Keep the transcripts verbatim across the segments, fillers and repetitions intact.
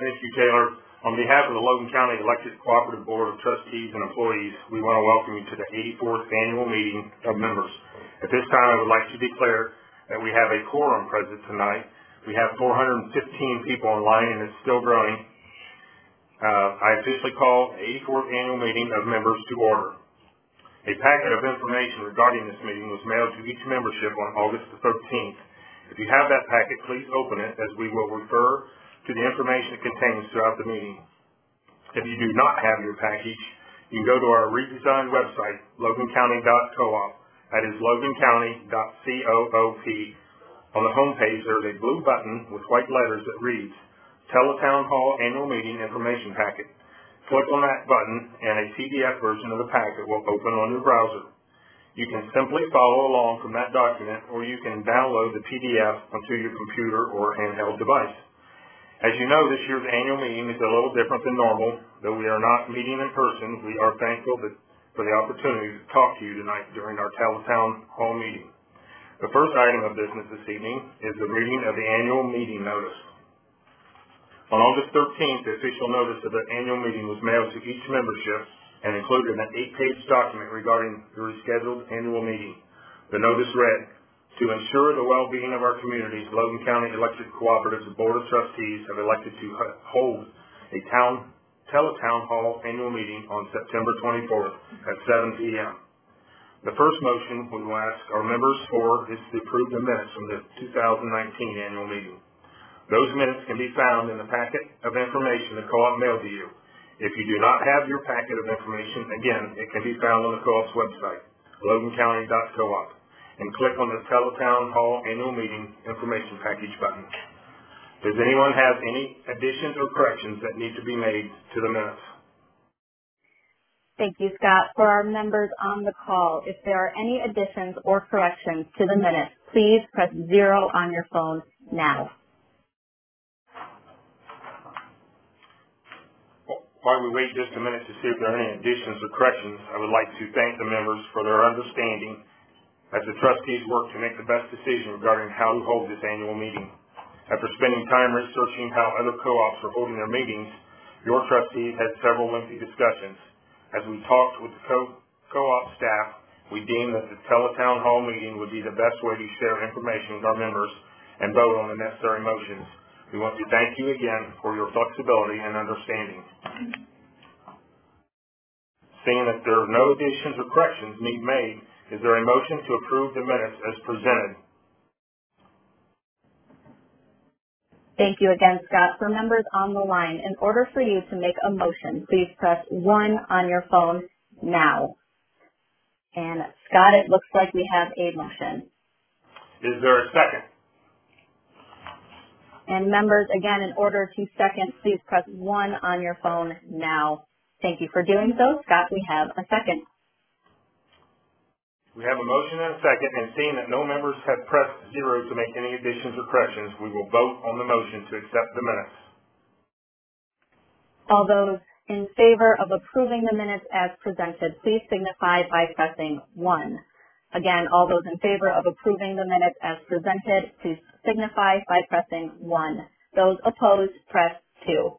Thank you, Taylor. On behalf of the Logan County Electric Cooperative Board of Trustees and employees, we want to welcome you to the eighty-fourth Annual Meeting of Members. At this time, I would like to declare that we have a quorum present tonight. We have four hundred fifteen people online, and it's still growing. Uh, I officially call the eighty-fourth Annual Meeting of Members to order. A packet of information regarding this meeting was mailed to each membership on August the thirteenth. If you have that packet, please open it, as we will refer to the information it contains throughout the meeting. If you do not have your package, you can go to our redesigned website, logan county dot coop. That is logan county dot coop. On the home page, there is a blue button with white letters that reads, Teletown Hall Annual Meeting Information Packet. Click on that button, and a P D F version of the packet will open on your browser. You can simply follow along from that document, or you can download the P D F onto your computer or handheld device. As you know, this year's annual meeting is a little different than normal. Though we are not meeting in person, we are thankful that, for the opportunity to talk to you tonight during our Teletown Hall meeting. The first item of business this evening is the reading of the annual meeting notice. On August thirteenth, the official notice of the annual meeting was mailed to each membership and included an eight-page document regarding the rescheduled annual meeting. The notice read, to ensure the well-being of our communities, Logan County Electric Cooperative's Board of Trustees have elected to hold a town, Teletown Hall annual meeting on September twenty-fourth at seven p m The first motion we will ask our members for is to approve the minutes from the two thousand nineteen annual meeting. Those minutes can be found in the packet of information the co-op mailed to you. If you do not have your packet of information, again, it can be found on the co-op's website, logan county dot coop, and click on the Teletown Hall Annual Meeting Information Package button. Does anyone have any additions or corrections that need to be made to the minutes? Thank you, Scott. For our members on the call, if there are any additions or corrections to the minutes, please press zero on your phone now. While we wait just a minute to see if there are any additions or corrections, I would like to thank the members for their understanding as the trustees work to make the best decision regarding how to hold this annual meeting. After spending time researching how other co-ops are holding their meetings, your trustees had several lengthy discussions. As we talked with the co- co-op staff, we deemed that the Teletown Hall meeting would be the best way to share information with our members and vote on the necessary motions. We want to thank you again for your flexibility and understanding. Seeing that there are no additions or corrections need made, is there a motion to approve the minutes as presented? Thank you again, Scott. For members on the line, in order for you to make a motion, please press one on your phone now. And Scott, it looks like we have a motion. Is there a second? And members, again, in order to second, please press one on your phone now. Thank you for doing so. Scott, we have a second. We have a motion and a second, and seeing that no members have pressed zero to make any additions or corrections, we will vote on the motion to accept the minutes. All those in favor of approving the minutes as presented, please signify by pressing one. Again, all those in favor of approving the minutes as presented, please signify by pressing one. Those opposed, press two.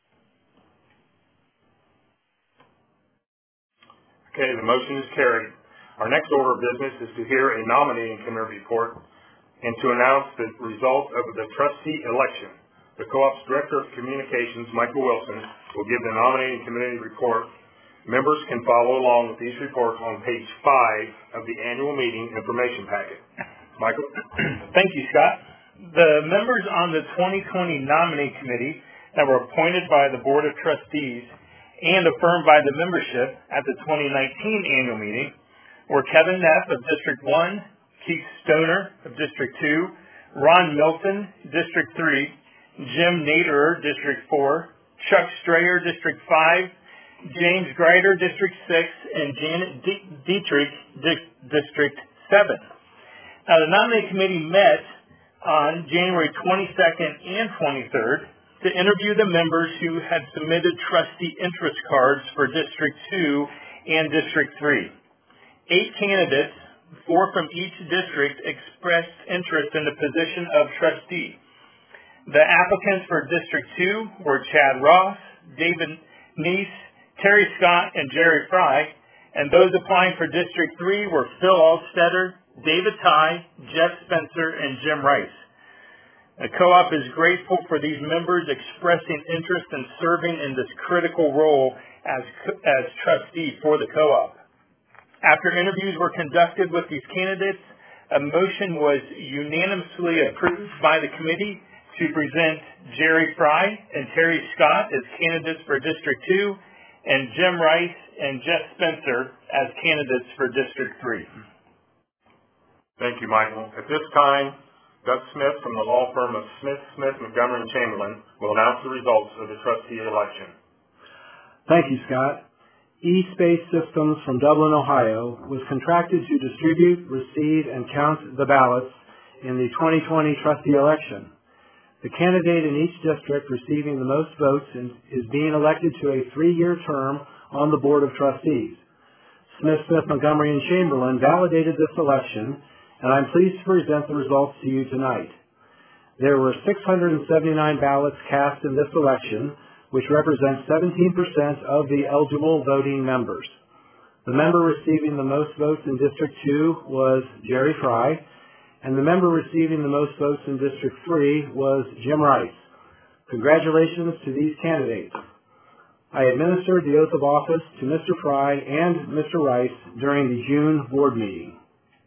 Okay, the motion is carried. Our next order of business is to hear a nominating committee report and to announce the result of the trustee election. The co-op's Director of Communications, Michael Wilson, will give the nominating committee report. Members can follow along with these reports on page five of the annual meeting information packet. Michael? Thank you, Scott. The members on the twenty twenty nominee committee that were appointed by the Board of Trustees and affirmed by the membership at the twenty nineteen annual meeting were Kevin Neff of District one, Keith Stoner of District two, Ron Milton, District three, Jim Naderer, District four, Chuck Strayer, District five, James Greider, District six, and Janet D- Dietrich, Di- District seven. Now, the nominating committee met on January twenty-second and twenty-third to interview the members who had submitted trustee interest cards for District two and District three. Eight candidates, four from each district, expressed interest in the position of trustee. The applicants for District two were Chad Ross, David Neese, Terry Scott, and Jerry Fry, and those applying for District three were Phil Alstetter, David Ty, Jeff Spencer, and Jim Rice. The co-op is grateful for these members expressing interest in serving in this critical role as, as trustee for the co-op. After interviews were conducted with these candidates, a motion was unanimously approved by the committee to present Jerry Fry and Terry Scott as candidates for District two and Jim Rice and Jeff Spencer as candidates for District three. Thank you, Michael. At this time, Doug Smith from the law firm of Smith, Smith, Montgomery and Chamberlain will announce the results of the trustee election. Thank you, Scott. eSpace Systems from Dublin, Ohio was contracted to distribute, receive, and count the ballots in the twenty twenty trustee election. The candidate in each district receiving the most votes is being elected to a three-year term on the Board of Trustees. Smith, Smith, Montgomery, and Chamberlain validated this election, and I'm pleased to present the results to you tonight. There were six hundred seventy-nine ballots cast in this election, which represents seventeen percent of the eligible voting members. The member receiving the most votes in District two was Jerry Fry, and the member receiving the most votes in District three was Jim Rice. Congratulations to these candidates. I administered the oath of office to Mister Fry and Mister Rice during the June board meeting.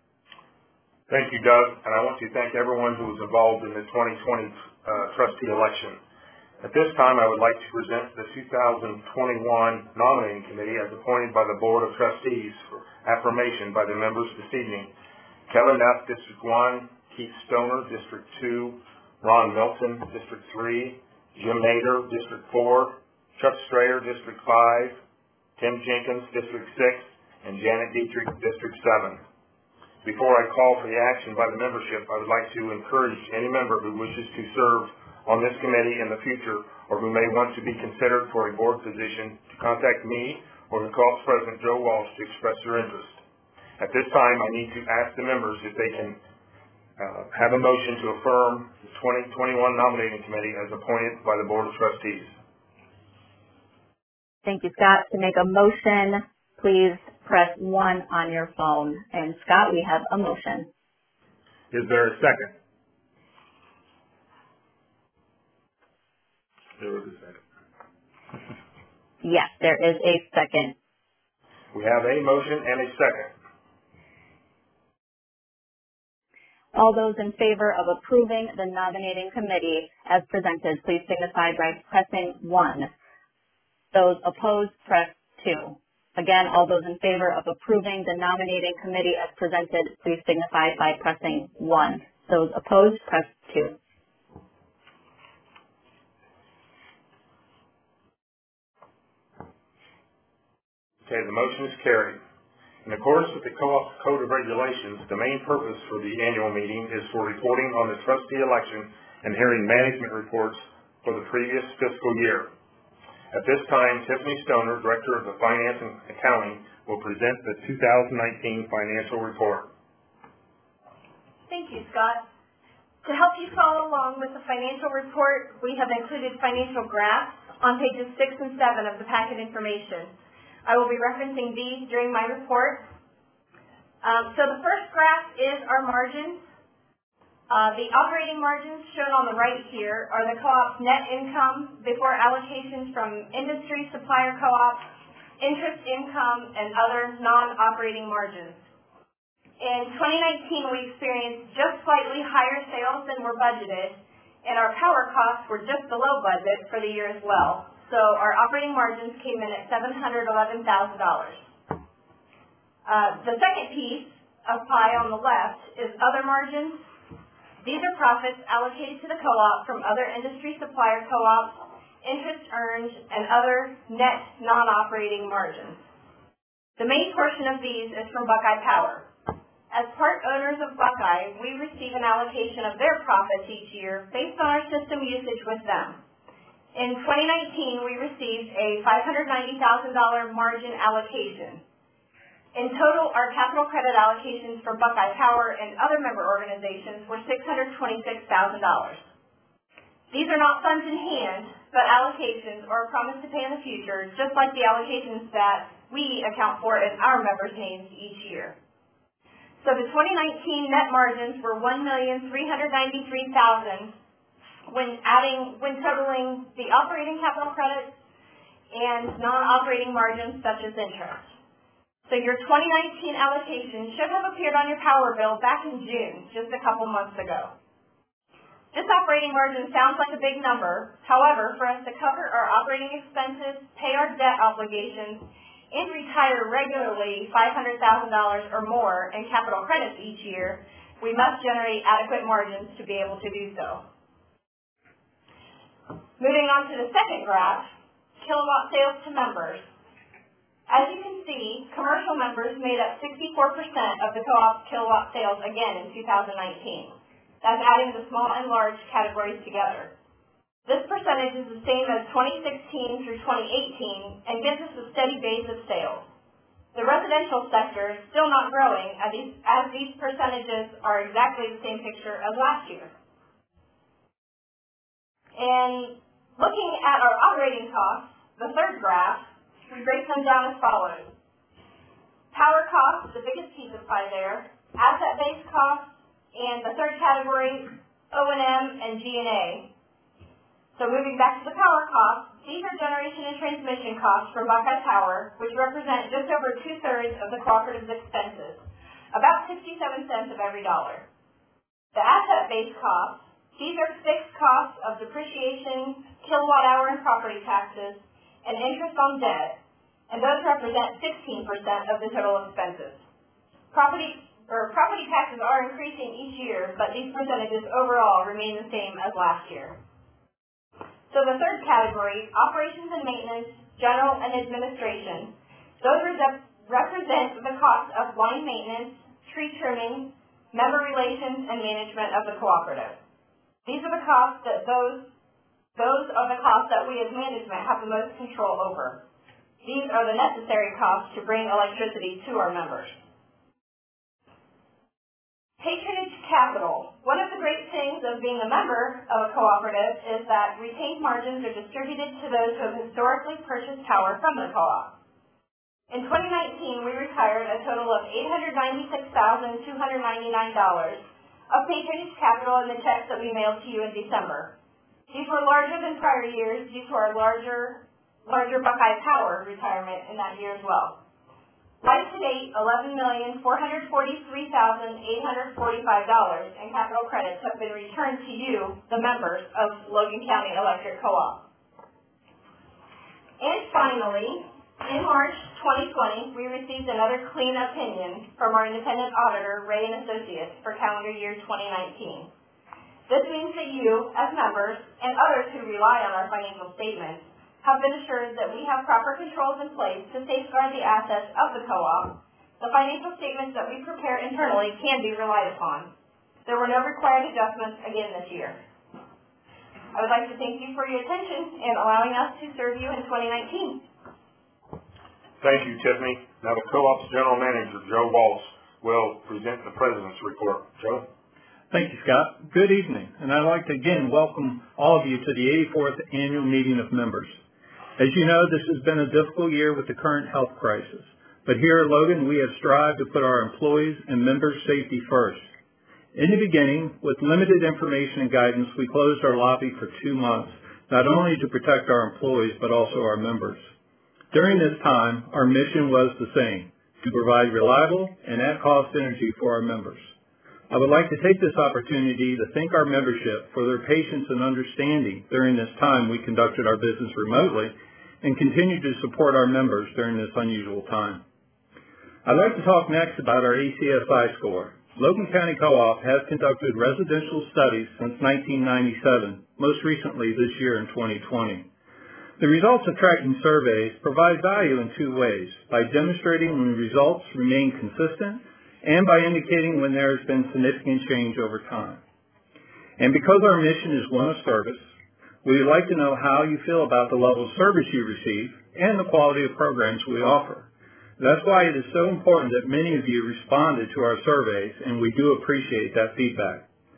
Thank you, Doug, and I want to thank everyone who was involved in the twenty twenty uh, trustee election. At this time, I would like to present the two thousand twenty-one nominating committee as appointed by the Board of Trustees for affirmation by the members this evening. Kevin Neff, District one, Keith Stoner, District two, Ron Milton, District three, Jim Nader, District four, Chuck Strayer, District five, Tim Jenkins, District six, and Janet Dietrich, District seven. Before I call for the action by the membership, I would like to encourage any member who wishes to serve on this committee in the future or who may want to be considered for a board position to contact me or the co-op's president, Joe Walsh, to express their interest. At this time, I need to ask the members if they can uh, have a motion to affirm the twenty twenty-one nominating committee as appointed by the Board of Trustees. Thank you, Scott. To make a motion, please press one on your phone. And Scott, we have a motion. Is there a second? There is a second. Yes, there is a second. We have a motion and a second. All those in favor of approving the nominating committee as presented, please signify by pressing one. Those opposed, press two. Again, all those in favor of approving the nominating committee as presented, please signify by pressing one. Those opposed, press two. Okay, the motion is carried. In accordance with the Co-op's Code of Regulations, the main purpose for the annual meeting is for reporting on the trustee election and hearing management reports for the previous fiscal year. At this time, Tiffany Stoner, Director of the Finance and Accounting, will present the two thousand nineteen financial report. Thank you, Scott. To help you follow along with the financial report, we have included financial graphs on pages six and seven of the packet information. I will be referencing these during my report. Um, so the first graph is our margins. Uh, the operating margins shown on the right here are the co-op's net income before allocations from industry supplier co-ops, interest income, and other non-operating margins. In twenty nineteen, we experienced just slightly higher sales than were budgeted, and our power costs were just below budget for the year as well. So our operating margins came in at seven hundred eleven thousand dollars. Uh, the second piece of pie on the left is other margins. These are profits allocated to the co-op from other industry supplier co-ops, interest earned, and other net non-operating margins. The main portion of these is from Buckeye Power. As part owners of Buckeye, we receive an allocation of their profits each year based on our system usage with them. In twenty nineteen, we received a five hundred ninety thousand dollars margin allocation. In total, our capital credit allocations for Buckeye Power and other member organizations were six hundred twenty-six thousand dollars. These are not funds in hand, but allocations or a promise to pay in the future, just like the allocations that we account for in our members' names each year. So the twenty nineteen net margins were one million three hundred ninety-three thousand dollars when adding, when totaling the operating capital credits and non-operating margins such as interest. So your twenty nineteen allocation should have appeared on your power bill back in June, just a couple months ago. This operating margin sounds like a big number. However, for us to cover our operating expenses, pay our debt obligations, and retire regularly five hundred thousand dollars or more in capital credits each year, we must generate adequate margins to be able to do so. Moving on to the second graph, kilowatt sales to members. As you can see, commercial members made up sixty-four percent of the co-op's kilowatt sales again in two thousand nineteen. That's adding the small and large categories together. This percentage is the same as twenty sixteen through twenty eighteen and gives us a steady base of sales. The residential sector is still not growing as these, as these percentages are exactly the same picture as last year. And looking at our operating costs, the third graph, we break them down as follows. Power costs, the biggest piece of pie there, asset-based costs, and the third category, O and M and G and A. So moving back to the power costs, these are generation and transmission costs from Buckeye Power, which represent just over two-thirds of the cooperative's expenses, about sixty-seven cents of every dollar. The asset-based costs, these are fixed costs of depreciation, kilowatt hour and property taxes, and interest on debt, and those represent sixteen percent of the total expenses. Property or property taxes are increasing each year, but these percentages overall remain the same as last year. So the third category, operations and maintenance, general and administration, those represent the cost of line maintenance, tree trimming, member relations, and management of the cooperative. These are the costs that those, those are the costs that we as management have the most control over. These are the necessary costs to bring electricity to our members. Patronage capital. One of the great things of being a member of a cooperative is that retained margins are distributed to those who have historically purchased power from the co-op. In twenty nineteen, we retired a total of eight hundred ninety-six thousand two hundred ninety-nine dollars of patronage capital in the checks that we mailed to you in December. These were larger than prior years due to our larger, larger Buckeye Power retirement in that year as well. Life to date, eleven million four hundred forty-three thousand eight hundred forty-five dollars in capital credits have been returned to you, the members of Logan County Electric Co-op. And finally, in March twenty twenty, we received another clean opinion from our independent auditor, Ray and Associates, for calendar year twenty nineteen. This means that you, as members, and others who rely on our financial statements, have been assured that we have proper controls in place to safeguard the assets of the co-op. The financial statements that we prepare internally can be relied upon. There were no required adjustments again this year. I would like to thank you for your attention and allowing us to serve you in twenty nineteen. Thank you, Tiffany. Now the co-op's General Manager, Joe Wallace, will present the President's report. Joe? Thank you, Scott. Good evening, and I'd like to again welcome all of you to the eighty-fourth Annual Meeting of Members. As you know, this has been a difficult year with the current health crisis, but here at Logan, we have strived to put our employees' and members' safety first. In the beginning, with limited information and guidance, we closed our lobby for two months, not only to protect our employees, but also our members. During this time, our mission was the same, to provide reliable and at-cost energy for our members. I would like to take this opportunity to thank our membership for their patience and understanding during this time we conducted our business remotely and continue to support our members during this unusual time. I'd like to talk next about our A C S I score. Logan County Co-op has conducted residential studies since nineteen ninety-seven, most recently this year in twenty twenty. The results of tracking surveys provide value in two ways, by demonstrating when results remain consistent and by indicating when there has been significant change over time. And because our mission is one of service, we would like to know how you feel about the level of service you receive and the quality of programs we offer. That's why it is so important that many of you responded to our surveys, and we do appreciate that feedback.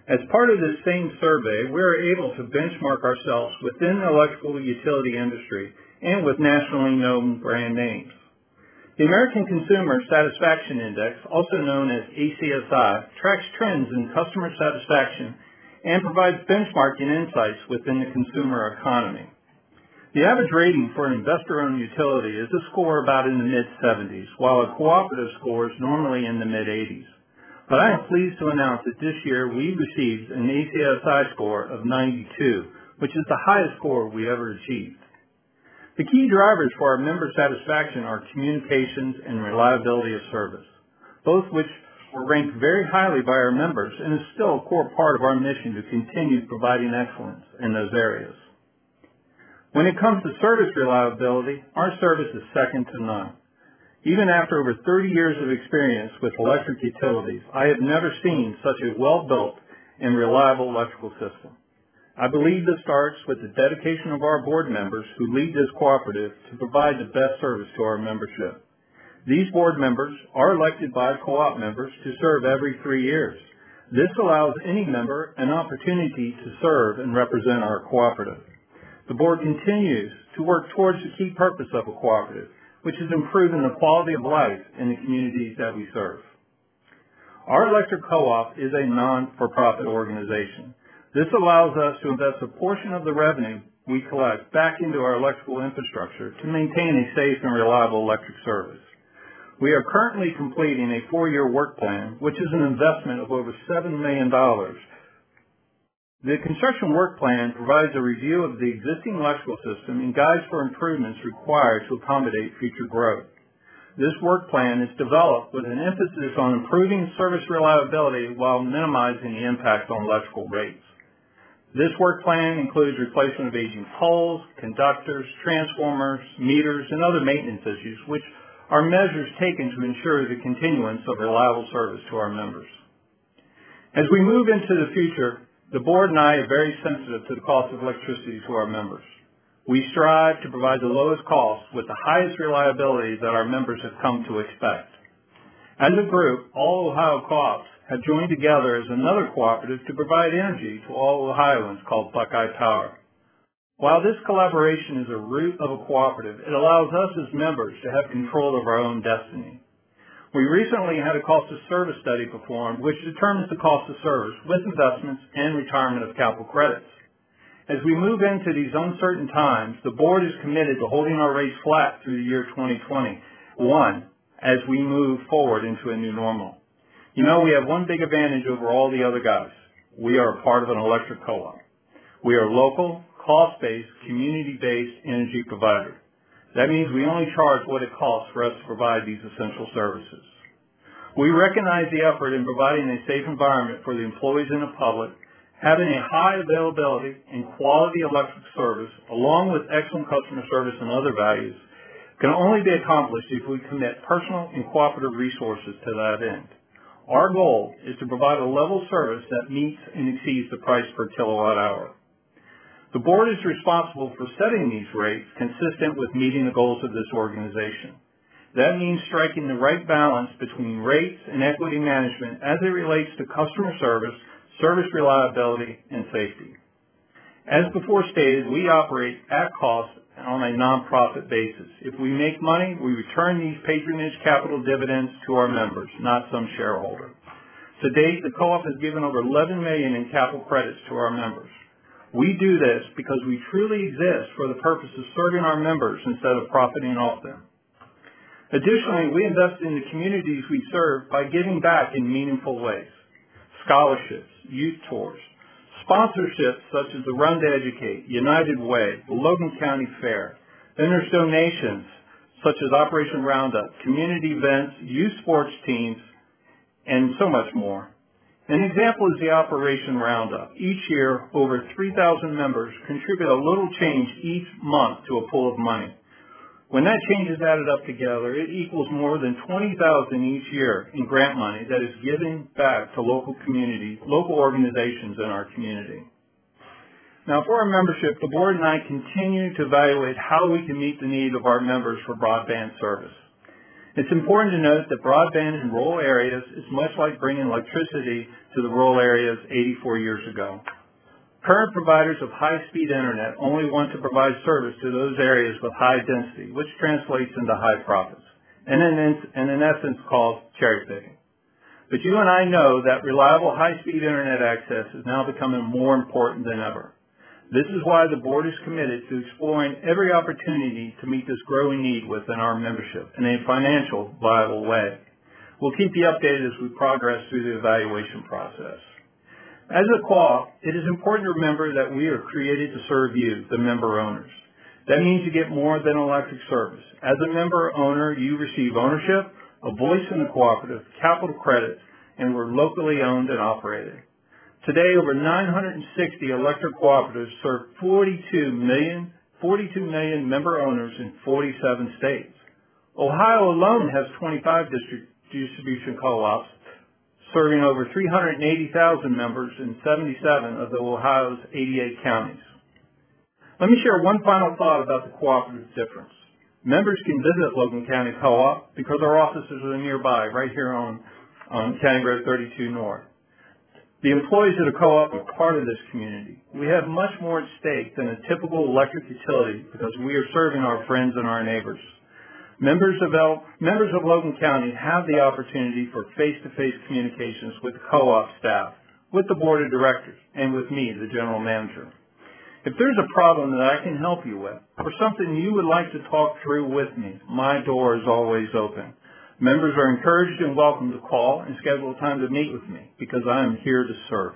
As part of this same survey, we are able to benchmark ourselves within the electrical utility industry and with nationally known brand names. The American Consumer Satisfaction Index, also known as A C S I, tracks trends in customer satisfaction and provides benchmarking insights within the consumer economy. The average rating for an investor-owned utility is a score about in the mid seventies, while a cooperative score is normally in the mid eighties. But I am pleased to announce that this year we received an A C S I score of ninety-two, which is the highest score we ever achieved. The key drivers for our member satisfaction are communications and reliability of service, both which were ranked very highly by our members and is still a core part of our mission to continue providing excellence in those areas. When it comes to service reliability, our service is second to none. Even after over thirty years of experience with electric utilities, I have never seen such a well-built and reliable electrical system. I believe this starts with the dedication of our board members who lead this cooperative to provide the best service to our membership. These board members are elected by co-op members to serve every three years. This allows any member an opportunity to serve and represent our cooperative. The board continues to work towards the key purpose of a cooperative, which is improving the quality of life in the communities that we serve. Our electric co-op is a non-for-profit organization. This allows us to invest a portion of the revenue we collect back into our electrical infrastructure to maintain a safe and reliable electric service. We are currently completing a four-year work plan, which is an investment of over seven million dollars. The construction work plan provides a review of the existing electrical system and guides for improvements required to accommodate future growth. This work plan is developed with an emphasis on improving service reliability while minimizing the impact on electrical rates. This work plan includes replacement of aging poles, conductors, transformers, meters, and other maintenance issues, which are measures taken to ensure the continuance of reliable service to our members. As we move into the future, the board and I are very sensitive to the cost of electricity to our members. We strive to provide the lowest cost with the highest reliability that our members have come to expect. As a group, all Ohio co-ops have joined together as another cooperative to provide energy to all Ohioans called Buckeye Power. While this collaboration is a root of a cooperative, it allows us as members to have control of our own destiny. We recently had a cost of service study performed which determines the cost of service with investments and retirement of capital credits. As we move into these uncertain times, the board is committed to holding our rates flat through the year twenty twenty-one as we move forward into a new normal. You know, we have one big advantage over all the other guys. We are a part of an electric co-op. We are local, cost-based, community-based energy provider. That means we only charge what it costs for us to provide these essential services. We recognize the effort in providing a safe environment for the employees and the public. Having a high availability and quality electric service, along with excellent customer service and other values, can only be accomplished if we commit personal and cooperative resources to that end. Our goal is to provide a level service that meets and exceeds the price per kilowatt hour. The board is responsible for setting these rates consistent with meeting the goals of this organization. That means striking the right balance between rates and equity management as it relates to customer service, service reliability, and safety. As before stated, we operate at cost on a nonprofit basis. If we make money, we return these patronage capital dividends to our members, not some shareholder. To date, the co-op has given over eleven million dollars in capital credits to our members. We do this because we truly exist for the purpose of serving our members instead of profiting off them. Additionally, we invest in the communities we serve by giving back in meaningful ways. Scholarships, youth tours, sponsorships such as the Run to Educate, United Way, the Logan County Fair. Then there's donations such as Operation Roundup, community events, youth sports teams, and so much more. An example is the Operation Roundup. Each year, over three thousand members contribute a little change each month to a pool of money. When that change is added up together, it equals more than twenty thousand dollars each year in grant money that is given back to local communities, local organizations in our community. Now, for our membership, the board and I continue to evaluate how we can meet the need of our members for broadband service. It's important to note that broadband in rural areas is much like bringing electricity to the rural areas eighty-four years ago. Current providers of high-speed internet only want to provide service to those areas with high density, which translates into high profits, and in, and in essence called cherry picking. But you and I know that reliable high-speed internet access is now becoming more important than ever. This is why the board is committed to exploring every opportunity to meet this growing need within our membership in a financial, viable way. We'll keep you updated as we progress through the evaluation process. As a co op, it is important to remember that we are created to serve you, the member owners. That means you get more than electric service. As a member owner, you receive ownership, a voice in the cooperative, capital credits, and we're locally owned and operated. Today, over nine hundred sixty electric cooperatives serve forty-two million, forty-two million member owners in forty-seven states. Ohio alone has twenty-five district distribution co-ops, serving over three hundred eighty thousand members in seventy-seven of the Ohio's eighty-eight counties. Let me share one final thought about the cooperative difference. Members can visit Logan County Co-op because our offices are nearby, right here on, on County Road thirty-two North. The employees of the co-op are part of this community. We have much more at stake than a typical electric utility because we are serving our friends and our neighbors. Members of, El, members of Logan County have the opportunity for face-to-face communications with the co-op staff, with the board of directors, and with me, the general manager. If there's a problem that I can help you with, or something you would like to talk through with me, my door is always open. Members are encouraged and welcome to call and schedule a time to meet with me because I am here to serve.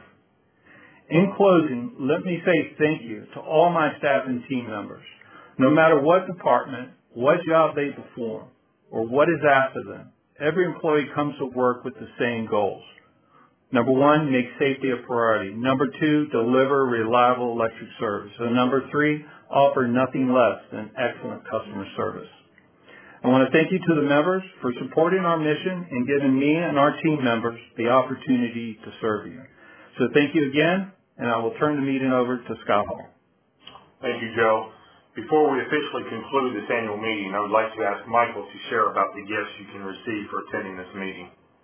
In closing, let me say thank you to all my staff and team members. No matter what department, what job they perform, or what is asked of them, every employee comes to work with the same goals. Number one, make safety a priority. Number two, deliver reliable electric service. And number three, offer nothing less than excellent customer service. I want to thank you to the members for supporting our mission and giving me and our team members the opportunity to serve you. So thank you again, and I will turn the meeting over to Scott Hall. Thank you, Joe. Before we officially conclude this annual meeting, I would like to ask Michael to share about the gifts you can receive for attending this meeting.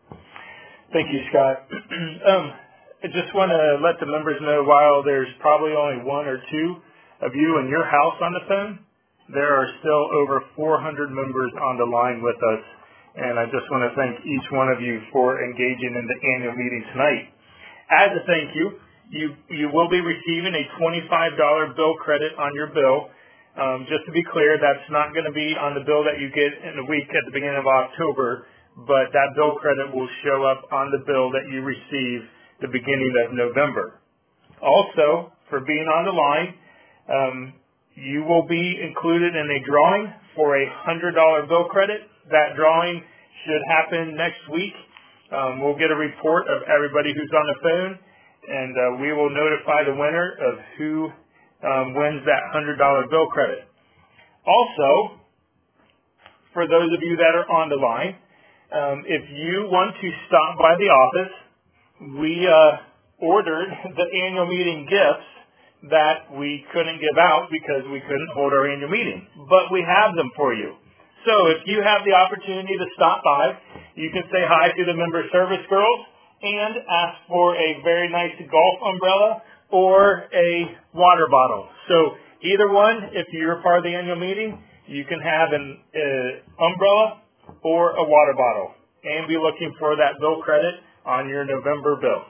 Thank you, Scott. um, I just want to let the members know, while there's probably only one or two of you in your house on the phone, there are still over four hundred members on the line with us, and I just want to thank each one of you for engaging in the annual meeting tonight. As a thank you, you, you will be receiving a twenty-five dollar bill credit on your bill. Um, just to be clear, that's not going to be on the bill that you get in the week at the beginning of October, but that bill credit will show up on the bill that you receive the beginning of November. Also, for being on the line, um, you will be included in a drawing for a one hundred dollar bill credit. That drawing should happen next week. Um, we'll get a report of everybody who's on the phone, and uh, we will notify the winner of who um, wins that one hundred dollar bill credit. Also, for those of you that are on the line, um, if you want to stop by the office, we uh, ordered the annual meeting gifts that we couldn't give out because we couldn't hold our annual meeting, but we have them for you. So if you have the opportunity to stop by, you can say hi to the member service girls and ask for a very nice golf umbrella or a water bottle. So either one, if you're part of the annual meeting, you can have an uh, umbrella or a water bottle and be looking for that bill credit on your November bill.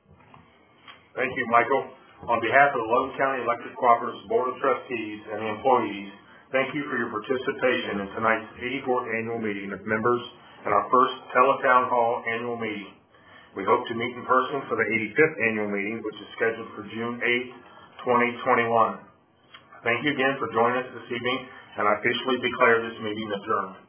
Thank you, Michael. On behalf of the Logan County Electric Cooperatives Board of Trustees and the employees, thank you for your participation in tonight's eighty-fourth annual meeting of members and our first Teletown Hall annual meeting. We hope to meet in person for the eighty-fifth annual meeting, which is scheduled for June eighth, twenty twenty-one. Thank you again for joining us this evening, and I officially declare this meeting adjourned.